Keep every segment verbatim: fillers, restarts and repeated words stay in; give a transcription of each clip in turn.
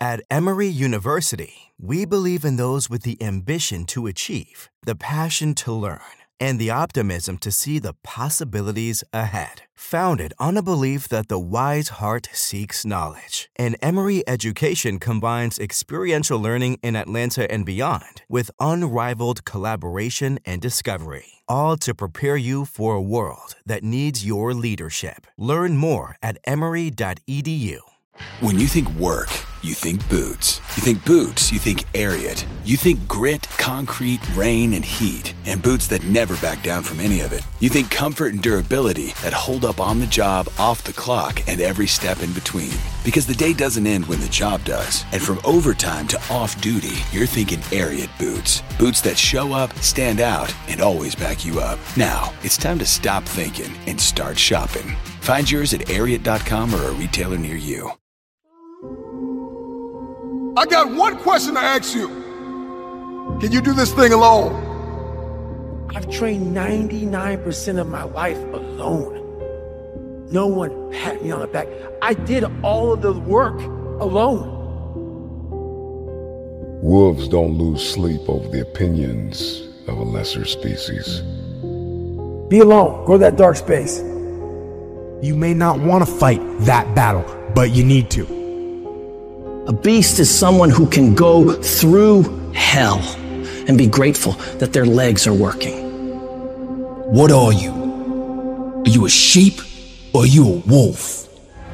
At Emory University, we believe in those with the ambition to achieve, the passion to learn, and the optimism to see the possibilities ahead. Founded on a belief that the wise heart seeks knowledge, and Emory education combines experiential learning in Atlanta and beyond with unrivaled collaboration and discovery, all to prepare you for a world that needs your leadership. Learn more at emory dot e d u. When you think work, you think boots. You think boots, you think Ariat. You think grit, concrete, rain, and heat. And boots that never back down from any of it. You think comfort and durability that hold up on the job, off the clock, and every step in between. Because the day doesn't end when the job does. And from overtime to off-duty, you're thinking Ariat boots. Boots that show up, stand out, and always back you up. Now, it's time to stop thinking and start shopping. Find yours at ariat dot com or a retailer near you. I got one question to ask you. Can you do this thing alone? I've trained ninety-nine percent of my life alone. No one pat me on the back. I did all of the work alone. Wolves don't lose sleep over the opinions of a lesser species. Be alone. Go to that dark space. You may not want to fight that battle, but you need to. A beast is someone who can go through hell and be grateful that their legs are working. What are you? Are you a sheep or are you a wolf?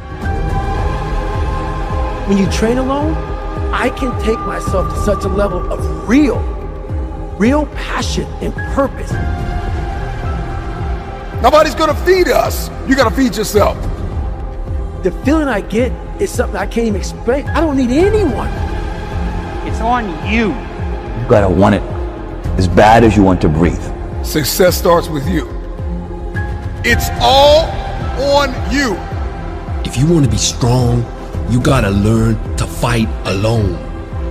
When you train alone, I can take myself to such a level of real, real passion and purpose. Nobody's gonna feed us. You gotta feed yourself. The feeling I get is something I can't even explain. I don't need anyone. It's on you. You gotta want it as bad as you want to breathe. Success starts with you. It's all on you. If you want to be strong, you gotta learn to fight alone.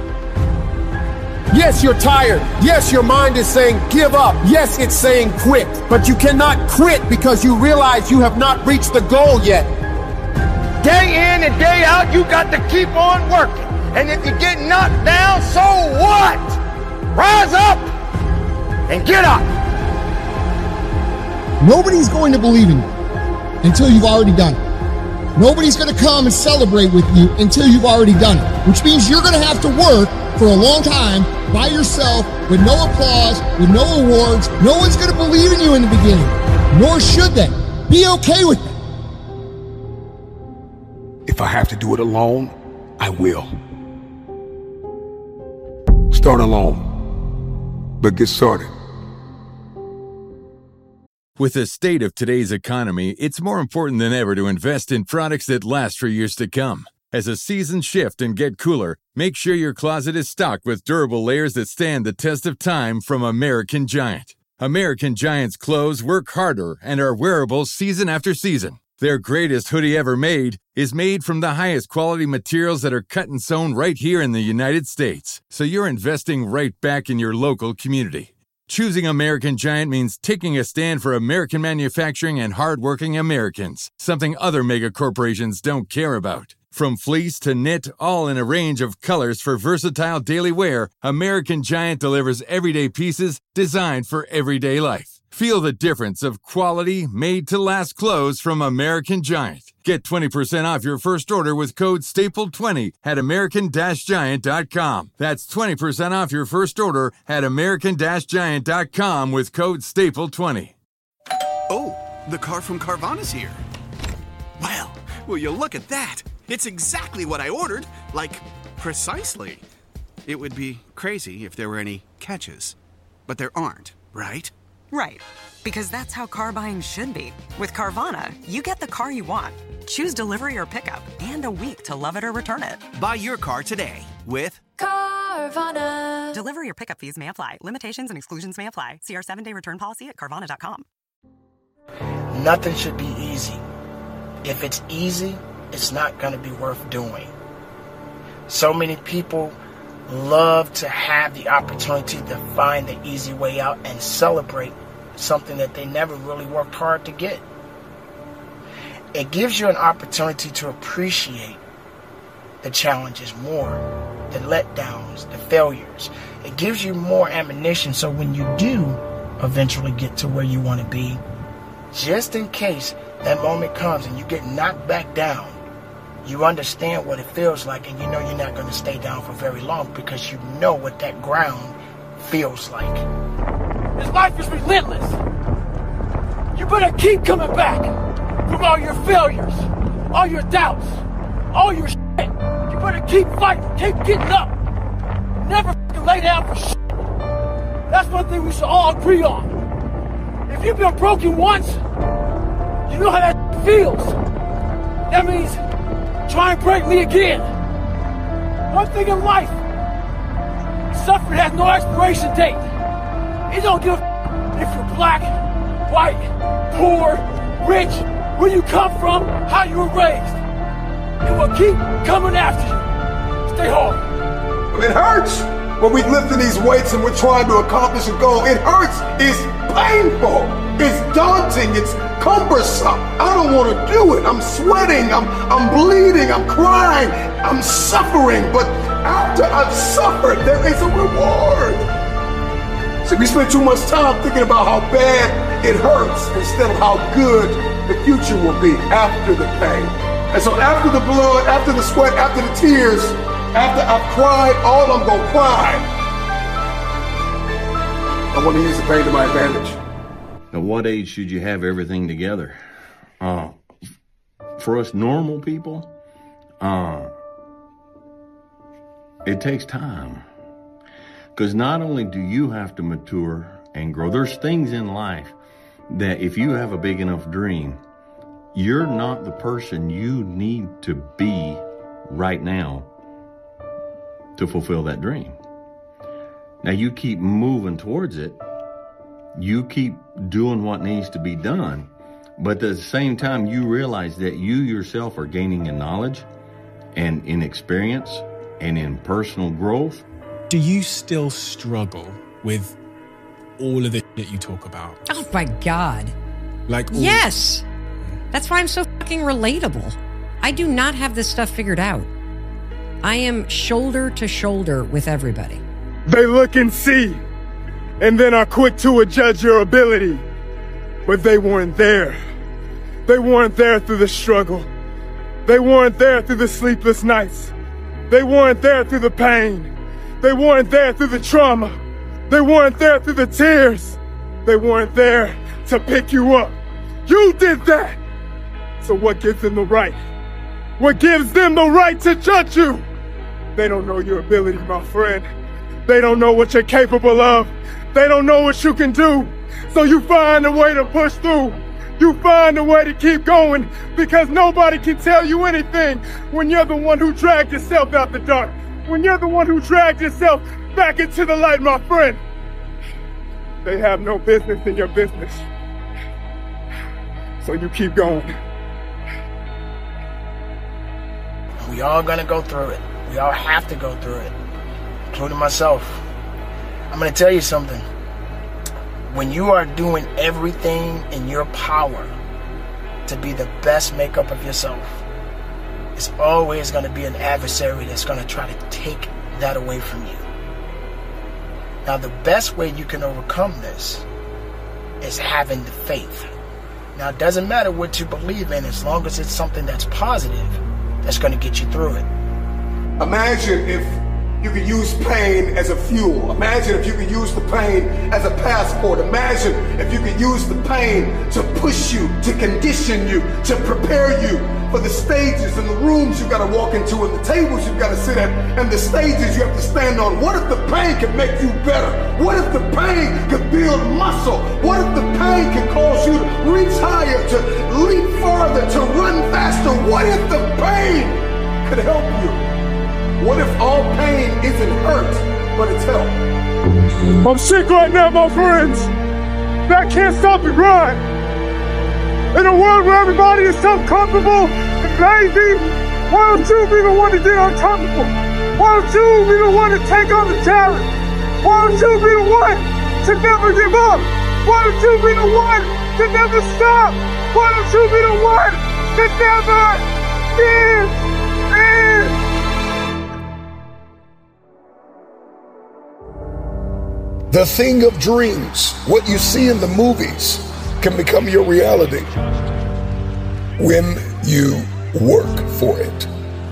Yes, you're tired. Yes, your mind is saying give up. Yes, it's saying quit. But you cannot quit because you realize you have not reached the goal yet. Day in and day out, you got to keep on working. And if you get knocked down, so what? Rise up and get up. Nobody's going to believe in you until you've already done it. Nobody's going to come and celebrate with you until you've already done it, which means you're going to have to work for a long time by yourself with no applause, with no awards. No one's going to believe in you in the beginning, nor should they. Be okay with it. If I have to do it alone, I will. Start alone, but get started. With the state of today's economy, it's more important than ever to invest in products that last for years to come. As the seasons shift and get cooler, make sure your closet is stocked with durable layers that stand the test of time from American Giant. American Giant's clothes work harder and are wearable season after season. Their greatest hoodie ever made is made from the highest quality materials that are cut and sewn right here in the United States. So you're investing right back in your local community. Choosing American Giant means taking a stand for American manufacturing and hardworking Americans, something other mega corporations don't care about. From fleece to knit, all in a range of colors for versatile daily wear, American Giant delivers everyday pieces designed for everyday life. Feel the difference of quality, made-to-last clothes from American Giant. Get twenty percent off your first order with code staple twenty at american giant dot com. That's twenty percent off your first order at american giant dot com with code staple twenty. Oh, the car from Carvana's here. Well, will you look at that? It's exactly what I ordered, like, precisely. It would be crazy if there were any catches, but there aren't, right? Right, because that's how car buying should be. With Carvana, you get the car you want. Choose delivery or pickup, and a week to love it or return it. Buy your car today with Carvana. Delivery or pickup fees may apply. Limitations and exclusions may apply. See our seven-day return policy at Carvana dot com. Nothing should be easy. If it's easy, it's not going to be worth doing. So many people love to have the opportunity to find the easy way out and celebrate something that they never really worked hard to get. It gives you an opportunity to appreciate the challenges more, the letdowns, the failures. It gives you more ammunition so when you do eventually get to where you want to be, just in case that moment comes and you get knocked back down, you understand what it feels like, and you know you're not going to stay down for very long because you know what that ground feels like. This life is relentless. You better keep coming back from all your failures, all your doubts, all your shit. You better keep fighting, keep getting up. Never f***ing lay down for shit. That's one thing we should all agree on. If you've been broken once, you know how that feels. That means try and break me again. One thing in life, suffering has no expiration date. It don't give a f- if you're black, white, poor, rich, where you come from, how you were raised. It will keep coming after you. Stay hard. It hurts when we're lifting these weights and we're trying to accomplish a goal. It hurts. It's painful. It's daunting. It's cumbersome. I don't want to do it. I'm sweating. I'm, I'm bleeding. I'm crying. I'm suffering. But after I've suffered, there is a reward. So we spend too much time thinking about how bad it hurts instead of how good the future will be after the pain. And so after the blood, after the sweat, after the tears, after I've cried all I'm gonna cry, I want to use the pain to my advantage. At what age should you have everything together? Uh, for us normal people, uh, it takes time. Because not only do you have to mature and grow, there's things in life that if you have a big enough dream, you're not the person you need to be right now to fulfill that dream. Now you keep moving towards it. You keep doing what needs to be done. But at the same time, you realize that you yourself are gaining in knowledge and in experience and in personal growth. Do you still struggle with all of the shit you talk about? Oh my God. Like, all- yes. That's why I'm so fucking relatable. I do not have this stuff figured out. I am shoulder to shoulder with everybody. They look and see, and then are quick to adjudge your ability. But they weren't there. They weren't there through the struggle. They weren't there through the sleepless nights. They weren't there through the pain. They weren't there through the trauma. They weren't there through the tears. They weren't there to pick you up. You did that. So what gives them the right? What gives them the right to judge you? They don't know your ability, my friend. They don't know what you're capable of. They don't know what you can do. So you find a way to push through. You find a way to keep going because nobody can tell you anything when you're the one who dragged yourself out the dark. When you're the one who dragged yourself back into the light, my friend. They have no business in your business. So you keep going. We all gonna go through it. We all have to go through it, including myself. I'm gonna tell you something. When you are doing everything in your power to be the best makeup of yourself, it's always gonna be an adversary that's gonna try to take that away from you. Now, the best way you can overcome this is having the faith. Now, it doesn't matter what you believe in as long as it's something that's positive that's going to get you through it. Imagine if you could use pain as a fuel. Imagine if you could use the pain as a passport. Imagine if you could use the pain to push you, to condition you, to prepare you for the stages and the rooms you got to walk into and the tables you got to sit at and the stages you have to stand on. What if the pain could make you better? What if the pain could build muscle? What if the pain could cause you to reach higher, to leap farther, to run faster? What if the pain could help you? What if all pain isn't hurt, but it's help? I'm sick right now, my friends. That can't stop the grind. In a world where everybody is so comfortable and lazy, why don't you be the one to get uncomfortable? Why don't you be the one to take on the challenge? Why don't you be the one to never give up? Why don't you be the one to never stop? Why don't you be the one to never give in? The thing of dreams, what you see in the movies, can become your reality when you work for it.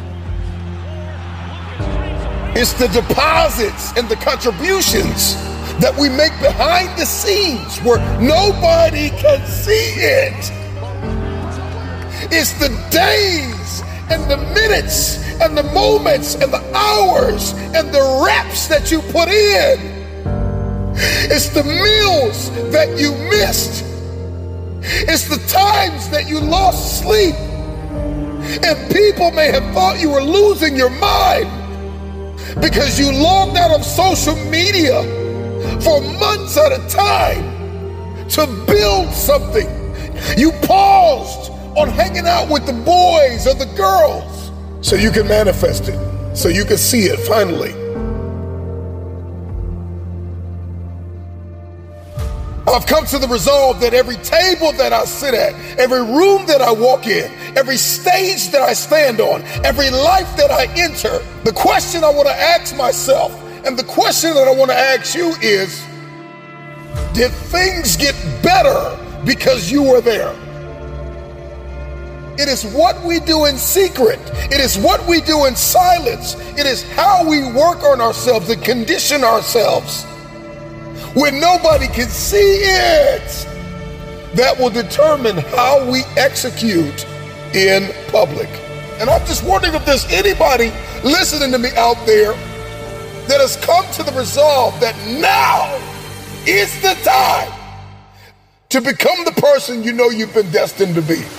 It's the deposits and the contributions that we make behind the scenes where nobody can see it. It's the days and the minutes and the moments and the hours and the reps that you put in. It's the meals that you missed. It's the times that you lost sleep. And people may have thought you were losing your mind because you logged out of social media for months at a time to build something. You paused on hanging out with the boys or the girls so you can manifest it, so you can see it finally. I've come to the resolve that every table that I sit at, every room that I walk in, every stage that I stand on, every life that I enter, the question I want to ask myself and the question that I want to ask you is, did things get better because you were there? It is what we do in secret. It is what we do in silence. It is how we work on ourselves and condition ourselves when nobody can see it, that will determine how we execute in public. And I'm just wondering if there's anybody listening to me out there that has come to the resolve that now is the time to become the person you know you've been destined to be.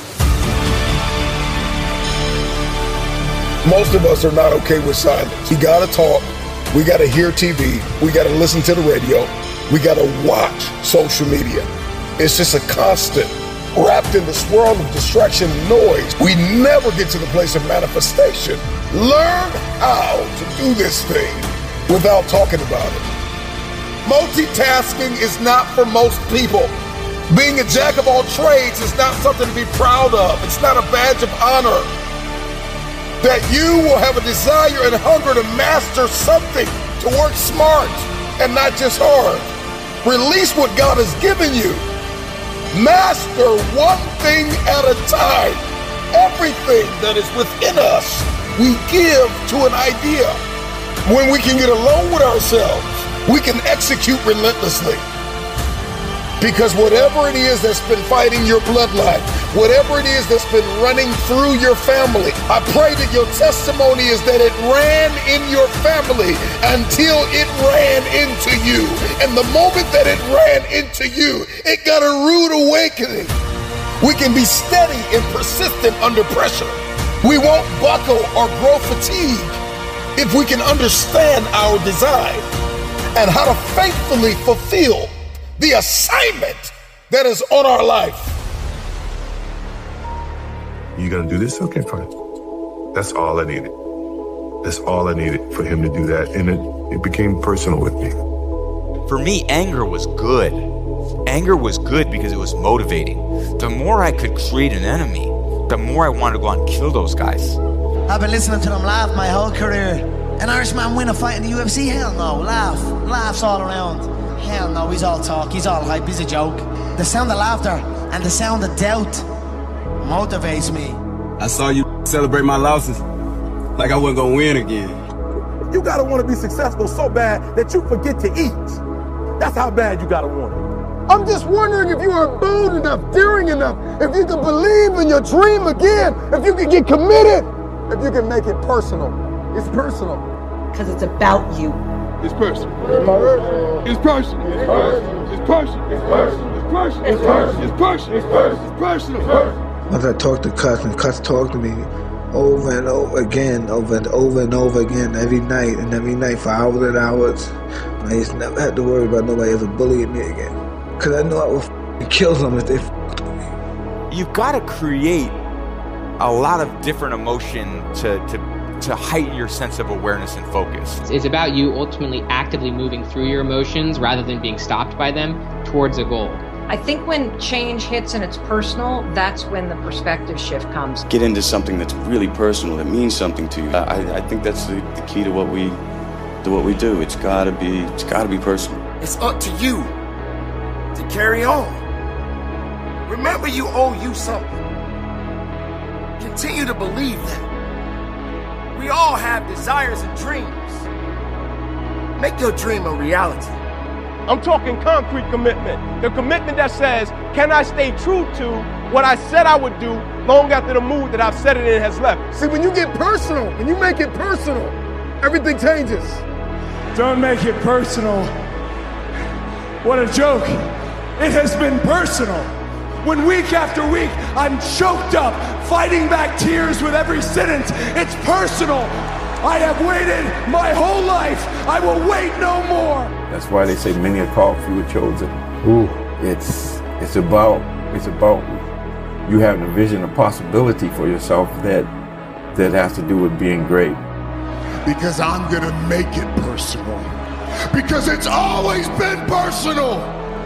Most of us are not okay with silence. We gotta talk, we gotta hear T V, we gotta listen to the radio, we gotta watch social media. It's just a constant, wrapped in the swirl of distraction and noise. We never get to the place of manifestation. Learn how to do this thing without talking about it. Multitasking is not for most people. Being a jack of all trades is not something to be proud of. It's not a badge of honor. That you will have a desire and hunger to master something, to work smart and not just hard. Release what God has given you. Master one thing at a time. Everything that is within us, we give to an idea. When we can get alone with ourselves, we can execute relentlessly. Because whatever it is that's been fighting your bloodline, whatever it is that's been running through your family, I pray that your testimony is that it ran in your family until it ran into you. And the moment that it ran into you, it got a rude awakening. We can be steady and persistent under pressure. We won't buckle or grow fatigue if we can understand our design and how to faithfully fulfill the assignment that is on our life. You gonna do this? Okay, fine. That's all I needed. That's all I needed for him to do that. And it, it became personal with me. For me, anger was good. Anger was good because it was motivating. The more I could create an enemy, the more I wanted to go out and kill those guys. I've been listening to them laugh my whole career. An Irishman win a fight in the U F C? Hell no. Laugh. Laughs all around. Hell no, he's all talk, he's all hype, he's a joke. The sound of laughter and the sound of doubt motivates me. I saw you celebrate my losses like I wasn't gonna win again. You gotta want to be successful so bad that you forget to eat. That's how bad you gotta want it. I'm just wondering if you are bold enough, daring enough, if you can believe in your dream again, if you can get committed, if you can make it personal. It's personal. Because it's about you. It's personal. It's personal. It's personal. It's personal. It's personal. It's personal. It's personal. It's personal. It's personal. It's personal. Once I talked to Cuts, and Cuts talked to me over and over again, over and over and over again, every night and every night for hours and hours, I just never had to worry about nobody ever bullying me again. Because I know I would f***ing kill them if they f***ed with me. You've got to create a lot of different emotion to, to to heighten your sense of awareness and focus. It's about you ultimately actively moving through your emotions rather than being stopped by them towards a goal. I think when change hits and it's personal, that's when the perspective shift comes. Get into something that's really personal, that means something to you. I, I think that's the, the key to what we to what we do. It's gotta be it's gotta be personal. It's up to you to carry on. Remember, you owe you something. Continue to believe that. We all have desires and dreams. Make your dream a reality. I'm talking concrete commitment. The commitment that says, can I stay true to what I said I would do long after the mood that I've set it in has left? See, when you get personal, when you make it personal, everything changes. Don't make it personal. What a joke. It has been personal. When week after week, I'm choked up, fighting back tears with every sentence. It's personal. I have waited my whole life. I will wait no more. That's why they say many are called, few are chosen. Ooh. It's it's about it's about you having a vision, a possibility for yourself that that has to do with being great. Because I'm gonna make it personal. Because it's always been personal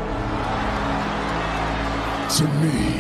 to me.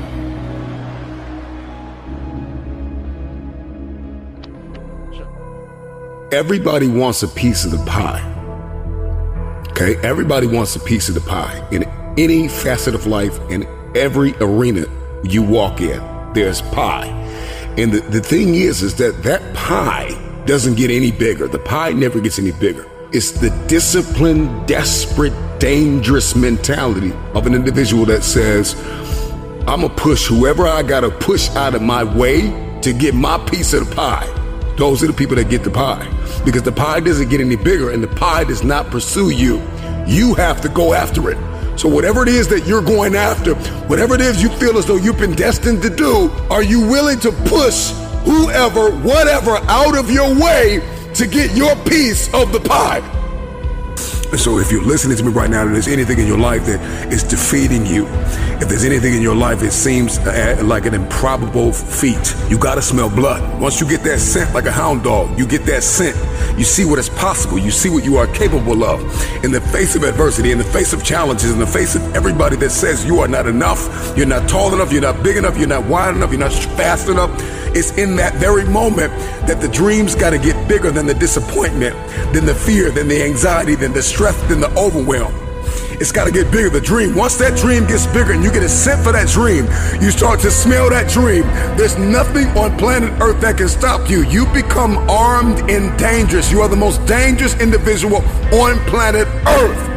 Everybody wants a piece of the pie. Okay? Everybody wants a piece of the pie. In any facet of life, in every arena you walk in, there's pie. And the, the thing is, is that that pie doesn't get any bigger. The pie never gets any bigger. It's the disciplined, desperate, dangerous mentality of an individual that says, I'm gonna push whoever I gotta push out of my way to get my piece of the pie. Those are the people that get the pie. Because the pie doesn't get any bigger and the pie does not pursue you. You have to go after it. So whatever it is that you're going after, whatever it is you feel as though you've been destined to do, are you willing to push whoever, whatever out of your way to get your piece of the pie? And so if you're listening to me right now and there's anything in your life that is defeating you, if there's anything in your life that seems uh, like an improbable feat, you gotta smell blood. Once you get that scent like a hound dog, you get that scent, you see what is possible, you see what you are capable of. In the face of adversity, in the face of challenges, in the face of everybody that says you are not enough, you're not tall enough, you're not big enough, you're not wide enough, you're not fast enough, it's in that very moment that the dreams gotta get bigger than the disappointment, than the fear, than the anxiety, than the stress, than the overwhelm. It's got to get bigger, the dream. Once that dream gets bigger and you get a scent for that dream, you start to smell that dream. There's nothing on planet Earth that can stop you. You become armed and dangerous. You are the most dangerous individual on planet Earth.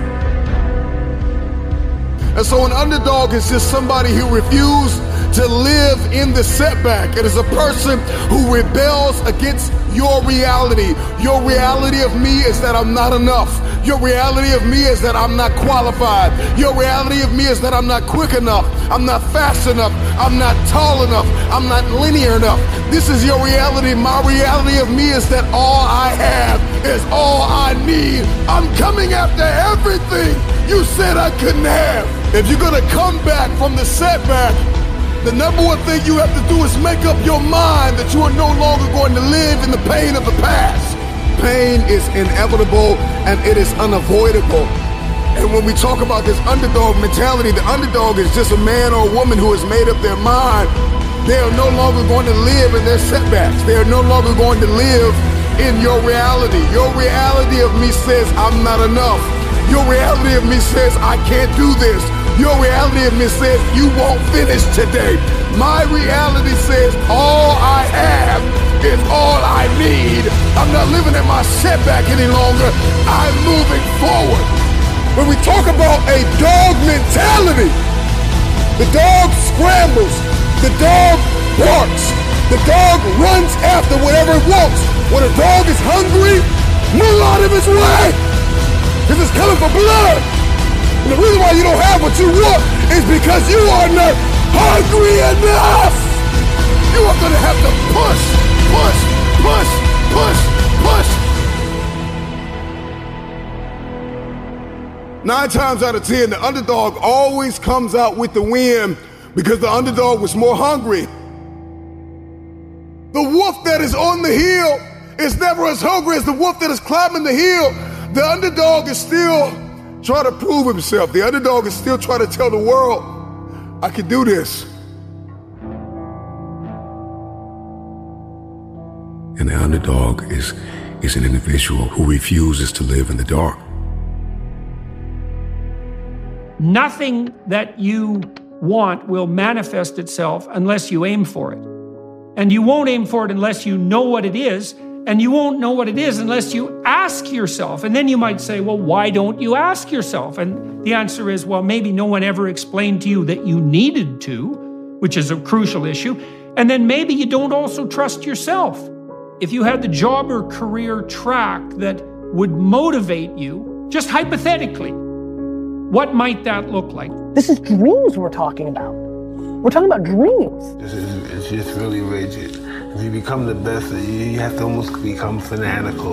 And so an underdog is just somebody who refused to live in the setback. It is a person who rebels against your reality. Your reality of me is that I'm not enough. Your reality of me is that I'm not qualified. Your reality of me is that I'm not quick enough. I'm not fast enough. I'm not tall enough. I'm not linear enough. This is your reality. My reality of me is that all I have is all I need. I'm coming after everything you said I couldn't have. If you're gonna come back from the setback, the number one thing you have to do is make up your mind that you are no longer going to live in the pain of the past. Pain is inevitable and it is unavoidable. And when we talk about this underdog mentality, the underdog is just a man or a woman who has made up their mind. They are no longer going to live in their setbacks. They are no longer going to live in your reality. Your reality of me says I'm not enough. Your reality of me says I can't do this. Your reality of me says you won't finish today. My reality says all I have is all I need. I'm not living in my setback any longer. I'm moving forward. When we talk about a dog mentality, the dog scrambles, the dog barks, the dog runs after whatever it wants. When a dog is hungry, move out of its way, because it's coming for blood. And the reason why you don't have what you want is because you are not hungry enough. You are going to have to push, push, push, push, push. Nine times out of ten, the underdog always comes out with the win because the underdog was more hungry. The wolf that is on the hill is never as hungry as the wolf that is climbing the hill. The underdog is still trying to prove himself. The underdog is still trying to tell the world, I can do this. And the underdog is, is an individual who refuses to live in the dark. Nothing that you want will manifest itself unless you aim for it. And you won't aim for it unless you know what it is. And you won't know what it is unless you ask yourself. And then you might say, well, why don't you ask yourself? And the answer is, well, maybe no one ever explained to you that you needed to, which is a crucial issue. And then maybe you don't also trust yourself. If you had the job or career track that would motivate you, just hypothetically, what might that look like? This is dreams we're talking about. We're talking about dreams. This is, it's just really rigid. If you become the best, you, you have to almost become fanatical.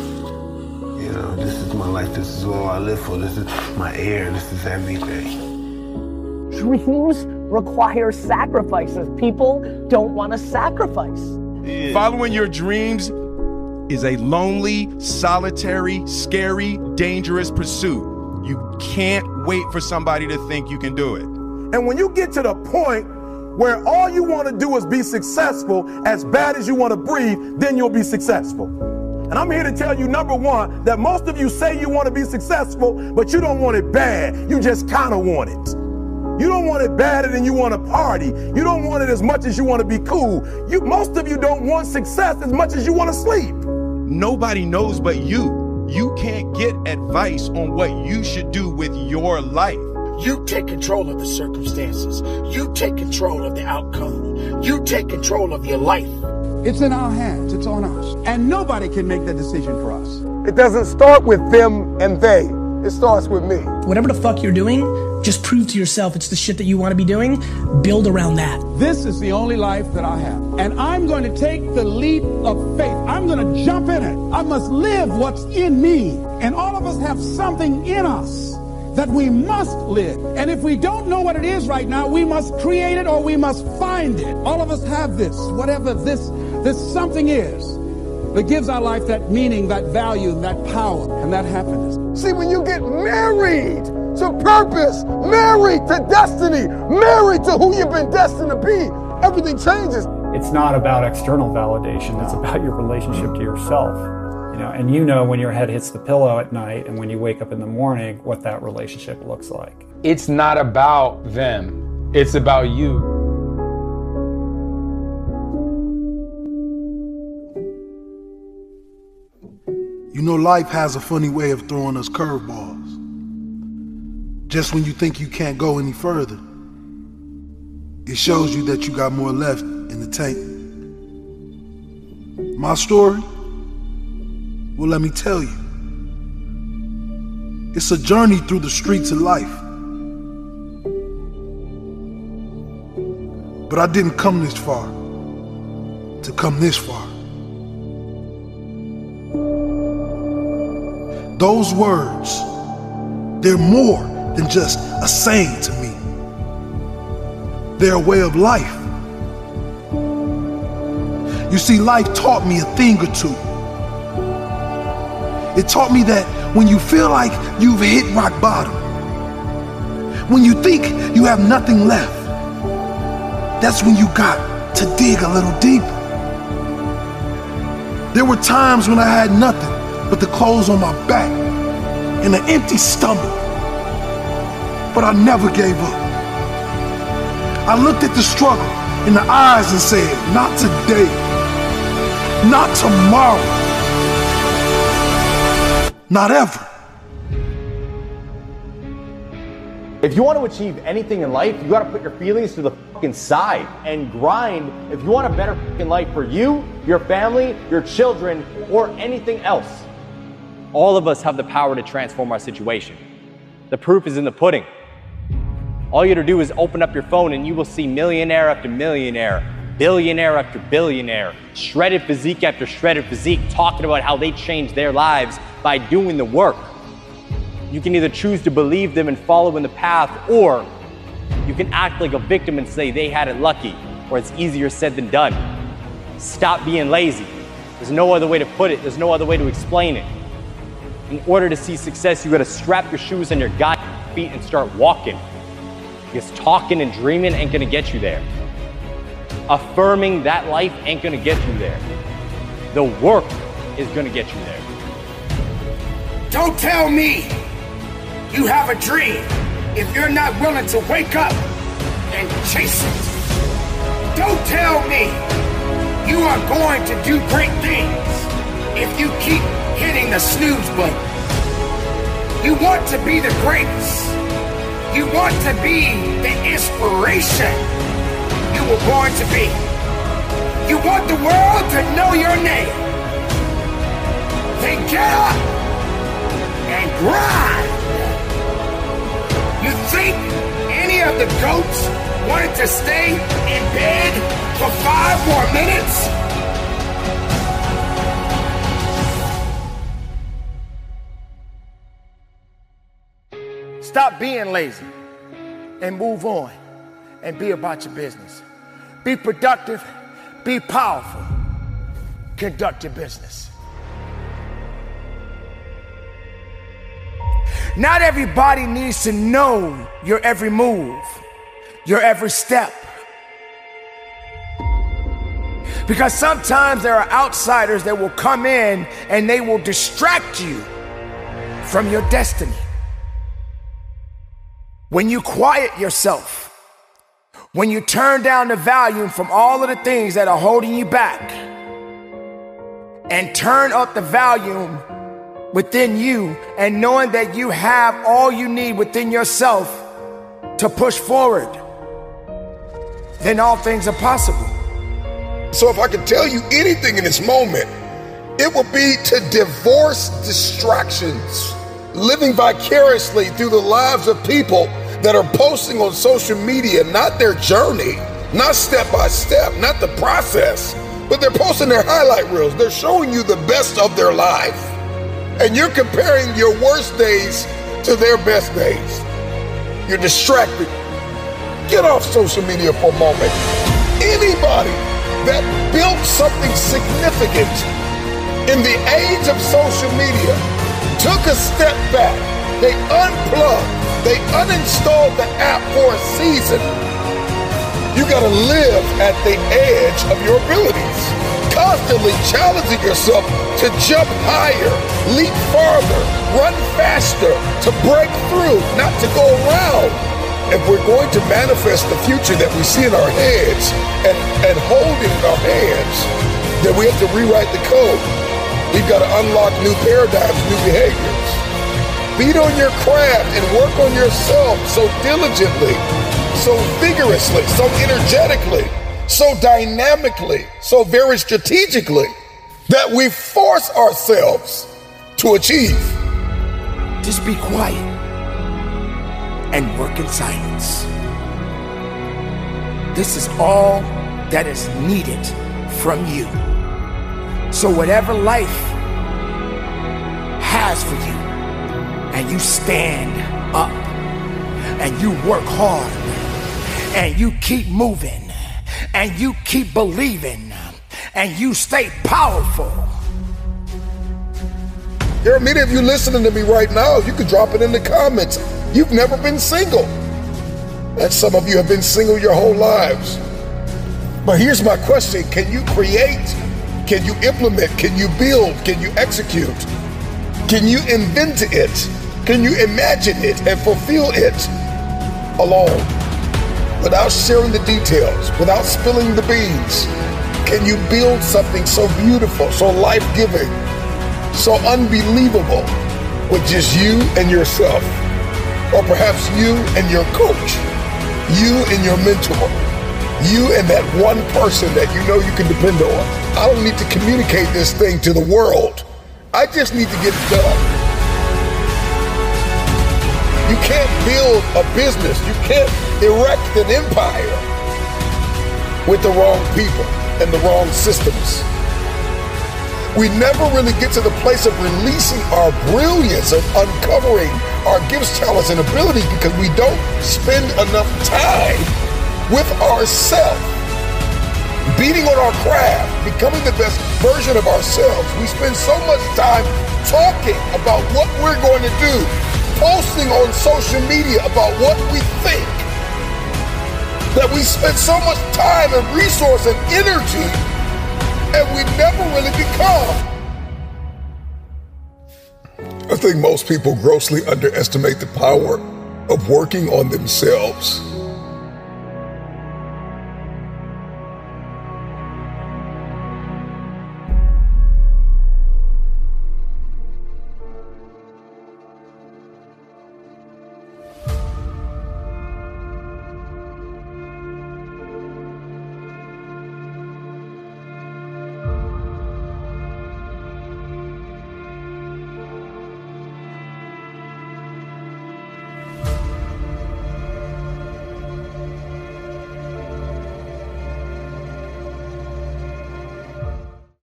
You know, this is my life, this is all I live for, this is my air, this is everything. Dreams require sacrifices. People don't want to sacrifice. Yeah. Following your dreams is a lonely, solitary, scary, dangerous pursuit. You can't wait for somebody to think you can do it. And when you get to the point where all you want to do is be successful, as bad as you want to breathe, then you'll be successful. And I'm here to tell you, number one, that most of you say you want to be successful, but you don't want it bad. You just kind of want it. You don't want it badder than you want to party. You don't want it as much as you want to be cool. You, most of you don't want success as much as you want to sleep. Nobody knows but you. You can't get advice on what you should do with your life. You take control of the circumstances. You take control of the outcome. You take control of your life. It's in our hands. It's on us. And nobody can make that decision for us. It doesn't start with them and they. It starts with me. Whatever the fuck you're doing, just prove to yourself it's the shit that you want to be doing. Build around that. This is the only life that I have. And I'm going to take the leap of faith. I'm going to jump in it. I must live what's in me. And all of us have something in us that we must live. And if we don't know what it is right now, we must create it or we must find it. All of us have this, whatever this, this something is that gives our life that meaning, that value, that power, and that happiness. See, when you get married to purpose, married to destiny, married to who you've been destined to be, everything changes. It's not about external validation. It's about your relationship to yourself. You know, and you know when your head hits the pillow at night and when you wake up in the morning, what that relationship looks like. It's not about them. It's about you. You know, life has a funny way of throwing us curveballs. Just when you think you can't go any further, it shows you that you got more left in the tank. My story? Well, let me tell you. It's a journey through the streets of life. But I didn't come this far to come this far. Those words, they're more than just a saying to me. They're a way of life. You see, life taught me a thing or two. It taught me that when you feel like you've hit rock bottom, when you think you have nothing left, that's when you got to dig a little deeper. There were times when I had nothing but the clothes on my back and an empty stomach, but I never gave up. I looked at the struggle in the eyes and said, not today, not tomorrow, not ever. If you want to achieve anything in life, you gotta put your feelings to the fucking side and grind if you want a better fucking life for you, your family, your children, or anything else. All of us have the power to transform our situation. The proof is in the pudding. All you have to do is open up your phone and you will see millionaire after millionaire, billionaire after billionaire, shredded physique after shredded physique, talking about how they changed their lives by doing the work. You can either choose to believe them and follow in the path, or you can act like a victim and say they had it lucky, or it's easier said than done. Stop being lazy. There's no other way to put it. There's no other way to explain it. In order to see success, you gotta strap your shoes on your goddamn feet and start walking. Because talking and dreaming ain't gonna get you there. Affirming that life ain't gonna get you there. The work is gonna get you there. Don't tell me you have a dream if you're not willing to wake up and chase it. Don't tell me you are going to do great things if you keep hitting the snooze button. You want to be the greatest. You want to be the inspiration you were born to be. You want the world to know your name. Then get up and grind. You think any of the goats wanted to stay in bed for five more minutes? Stop being lazy and move on and be about your business. Be productive, be powerful, conduct your business. Not everybody needs to know your every move, your every step. Because sometimes there are outsiders that will come in and they will distract you from your destiny. When you quiet yourself, when you turn down the volume from all of the things that are holding you back and turn up the volume within you and knowing that you have all you need within yourself to push forward, then all things are possible. So if I could tell you anything in this moment, it would be to divorce distractions, living vicariously through the lives of people that are posting on social media, not their journey, not step by step, not the process, but they're posting their highlight reels. They're showing you the best of their life. And you're comparing your worst days to their best days. You're distracted. Get off social media for a moment. Anybody that built something significant in the age of social media took a step back. They unplugged. They uninstalled the app for a season. You gotta live at the edge of your abilities, constantly challenging yourself to jump higher, leap farther, run faster, to break through, not to go around. If we're going to manifest the future that we see in our heads and, and hold it in our hands, then we have to rewrite the code. We've got to unlock new paradigms, new behaviors. Beat on your craft and work on yourself so diligently, so vigorously, so energetically, so dynamically, so very strategically that we force ourselves to achieve. Just be quiet and work in silence. This is all that is needed from you. So whatever life has for you, and you stand up, and you work hard, and you keep moving, and you keep believing, and you stay powerful. There are many of you listening to me right now. You could drop it in the comments. You've never been single. And some of you have been single your whole lives. But here's my question. Can you create? Can you implement? Can you build? Can you execute? Can you invent it? Can you imagine it and fulfill it alone? Without sharing the details, without spilling the beans, can you build something so beautiful, so life-giving, so unbelievable with just you and yourself? Or perhaps you and your coach, you and your mentor, you and that one person that you know you can depend on. I don't need to communicate this thing to the world. I just need to get it done. You can't build a business. You can't erect an empire with the wrong people and the wrong systems. We never really get to the place of releasing our brilliance, of uncovering our gifts, talents, and abilities because we don't spend enough time with ourselves, beating on our craft, becoming the best version of ourselves. We spend so much time talking about what we're going to do, posting on social media about what we think, that we spend so much time and resource and energy and we never really become. I think most people grossly underestimate the power of working on themselves